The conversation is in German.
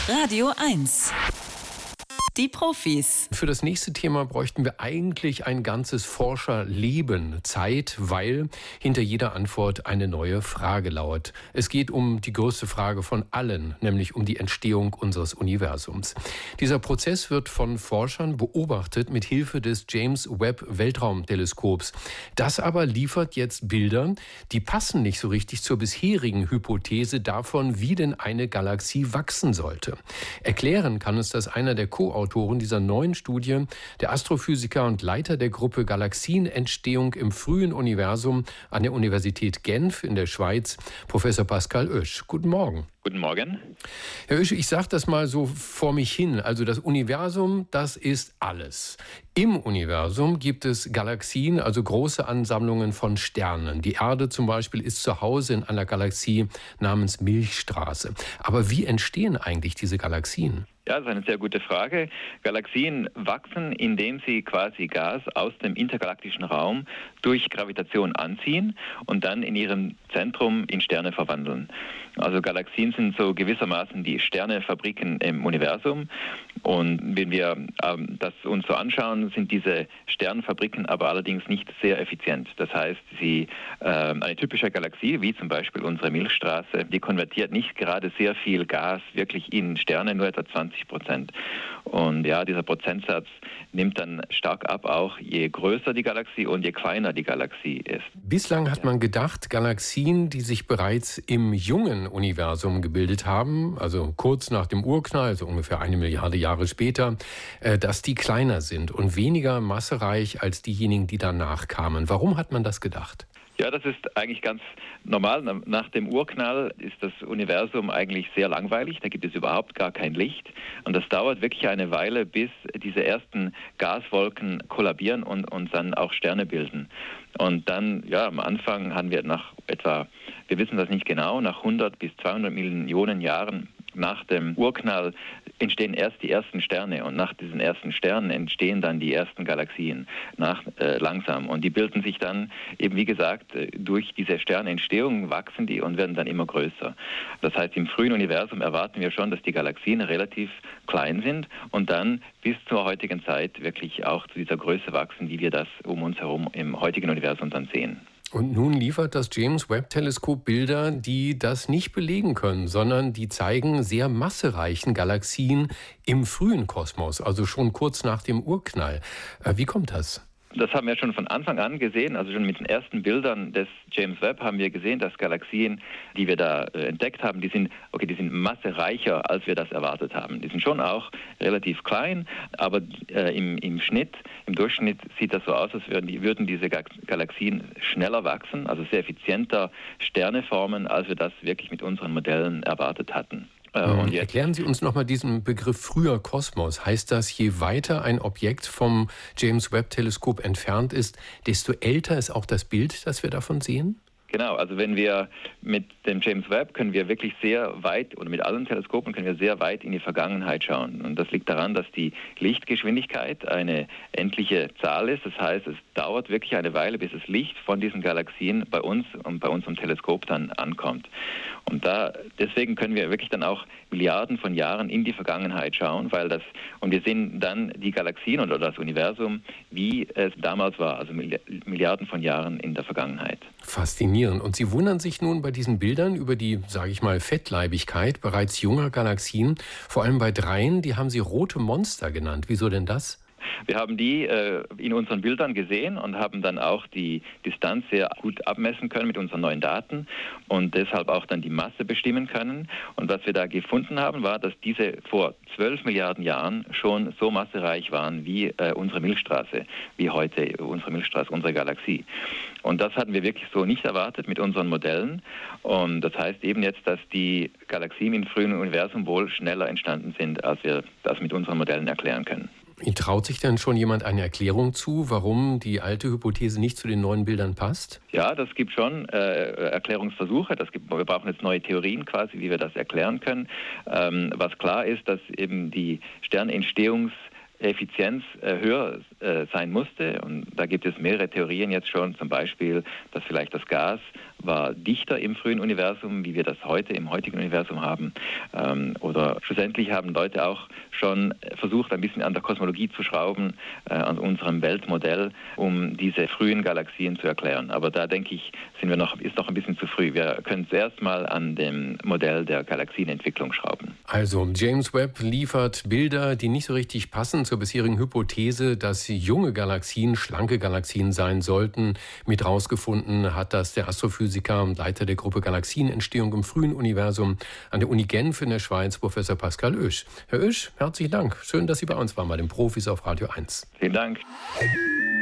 Radio 1. Die Profis. Für das nächste Thema bräuchten wir eigentlich ein ganzes Forscherleben Zeit, weil hinter jeder Antwort eine neue Frage lauert. Es geht um die größte Frage von allen, nämlich um die Entstehung unseres Universums. Dieser Prozess wird von Forschern beobachtet mit Hilfe des James Webb Weltraumteleskops. Das aber liefert jetzt Bilder, die passen nicht so richtig zur bisherigen Hypothese davon, wie denn eine Galaxie wachsen sollte. Erklären kann uns das einer der Co-Autoren dieser neuen Studie, der Astrophysiker und Leiter der Gruppe Galaxienentstehung im frühen Universum an der Universität Genf in der Schweiz, Professor Pascal Oesch. Guten Morgen. Guten Morgen. Herr Oesch, ich sage das mal so vor mich hin. Also das Universum, das ist alles. Im Universum gibt es Galaxien, also große Ansammlungen von Sternen. Die Erde zum Beispiel ist zu Hause in einer Galaxie namens Milchstraße. Aber wie entstehen eigentlich diese Galaxien? Ja, das ist eine sehr gute Frage. Galaxien wachsen, indem sie quasi Gas aus dem intergalaktischen Raum durch Gravitation anziehen und dann in ihrem Zentrum in Sterne verwandeln. Also Galaxien sind so gewissermaßen die Sternefabriken im Universum. Und wenn wir das uns so anschauen, sind diese Sternfabriken aber allerdings nicht sehr effizient. Das heißt, eine typische Galaxie, wie zum Beispiel unsere Milchstraße, die konvertiert nicht gerade sehr viel Gas wirklich in Sterne, nur etwa 20%. Und ja, dieser Prozentsatz nimmt dann stark ab, auch je größer die Galaxie und je kleiner die Galaxie ist. Bislang hat man gedacht, Galaxien, die sich bereits im jungen Universum gebildet haben, also kurz nach dem Urknall, also ungefähr 1 Milliarde Jahre später, dass die kleiner sind und weniger massereich als diejenigen, die danach kamen. Warum hat man das gedacht? Ja, das ist eigentlich ganz normal. Nach dem Urknall ist das Universum eigentlich sehr langweilig. Da gibt es überhaupt gar kein Licht. Und das dauert wirklich eine Weile, bis diese ersten Gaswolken kollabieren und dann auch Sterne bilden. Und dann, ja, am Anfang haben wir wir wissen das nicht genau, nach 100 bis 200 Millionen Jahren nach dem Urknall entstehen erst die ersten Sterne und nach diesen ersten Sternen entstehen dann die ersten Galaxien langsam und die bilden sich dann eben, wie gesagt, durch diese Sternentstehung wachsen die und werden dann immer größer. Das heißt, im frühen Universum erwarten wir schon, dass die Galaxien relativ klein sind und dann bis zur heutigen Zeit wirklich auch zu dieser Größe wachsen, wie wir das um uns herum im heutigen Universum dann sehen. Und nun liefert das James Webb-Teleskop Bilder, die das nicht belegen können, sondern die zeigen sehr massereichen Galaxien im frühen Kosmos, also schon kurz nach dem Urknall. Wie kommt das? Das haben wir schon von Anfang an gesehen, also schon mit den ersten Bildern des James Webb haben wir gesehen, dass Galaxien, die wir da entdeckt haben, die sind massereicher, als wir das erwartet haben. Die sind schon auch relativ klein, aber im Durchschnitt sieht das so aus, als würden diese Galaxien schneller wachsen, also sehr effizienter Sterne formen, als wir das wirklich mit unseren Modellen erwartet hatten. Erklären Sie uns nochmal diesen Begriff früher Kosmos. Heißt das, je weiter ein Objekt vom James Webb-Teleskop entfernt ist, desto älter ist auch das Bild, das wir davon sehen? Genau, also wenn wir mit dem James Webb können wir wirklich sehr weit, oder mit allen Teleskopen können wir sehr weit in die Vergangenheit schauen. Und das liegt daran, dass die Lichtgeschwindigkeit eine endliche Zahl ist. Das heißt, es dauert wirklich eine Weile, bis das Licht von diesen Galaxien bei uns und bei unserem Teleskop dann ankommt. Und deswegen können wir wirklich dann auch Milliarden von Jahren in die Vergangenheit schauen, und wir sehen dann die Galaxien oder das Universum, wie es damals war, also Milliarden von Jahren in der Vergangenheit. Faszinierend. Und Sie wundern sich nun bei diesen Bildern über die, sage ich mal, Fettleibigkeit bereits junger Galaxien. Vor allem bei 3, die haben Sie rote Monster genannt. Wieso denn das? Wir haben die in unseren Bildern gesehen und haben dann auch die Distanz sehr gut abmessen können mit unseren neuen Daten und deshalb auch dann die Masse bestimmen können. Und was wir da gefunden haben, war, dass diese vor 12 Milliarden Jahren schon so massereich waren wie unsere Milchstraße, wie heute unsere Milchstraße, unsere Galaxie. Und das hatten wir wirklich so nicht erwartet mit unseren Modellen. Und das heißt eben jetzt, dass die Galaxien im frühen Universum wohl schneller entstanden sind, als wir das mit unseren Modellen erklären können. Traut sich denn schon jemand eine Erklärung zu, warum die alte Hypothese nicht zu den neuen Bildern passt? Ja, das gibt schon Erklärungsversuche. Wir brauchen jetzt neue Theorien quasi, wie wir das erklären können. Was klar ist, dass eben die Sternentstehungseffizienz höher sein musste. Und da gibt es mehrere Theorien jetzt schon, zum Beispiel, dass vielleicht das Gas, war dichter im frühen Universum, wie wir das heute im heutigen Universum haben. Oder schlussendlich haben Leute auch schon versucht, ein bisschen an der Kosmologie zu schrauben, an unserem Weltmodell, um diese frühen Galaxien zu erklären. Aber da denke ich, ist noch ein bisschen zu früh. Wir können zuerst mal an dem Modell der Galaxienentwicklung schrauben. Also James Webb liefert Bilder, die nicht so richtig passen zur bisherigen Hypothese, dass junge Galaxien schlanke Galaxien sein sollten. Mit rausgefunden hat das der Astrophysiker und Leiter der Gruppe Galaxienentstehung im frühen Universum an der Uni Genf in der Schweiz, Professor Pascal Oesch. Herr Oesch, herzlichen Dank. Schön, dass Sie bei uns waren, bei den Profis auf Radio 1. Vielen Dank.